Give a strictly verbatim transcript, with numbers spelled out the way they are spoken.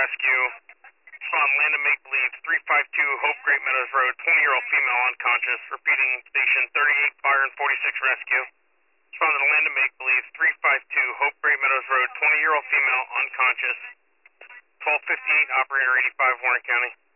rescue. Respond Land of Make Believe, three five two Hope Great Meadows Road, twenty-year-old female unconscious. Repeating, station thirty-eight fire and forty-six rescue. Respond to Land of Make Believe, three five two Hope Great Meadows Road, twenty-year-old female unconscious. twelve fifty-eight, operator eighty-five, Warren County.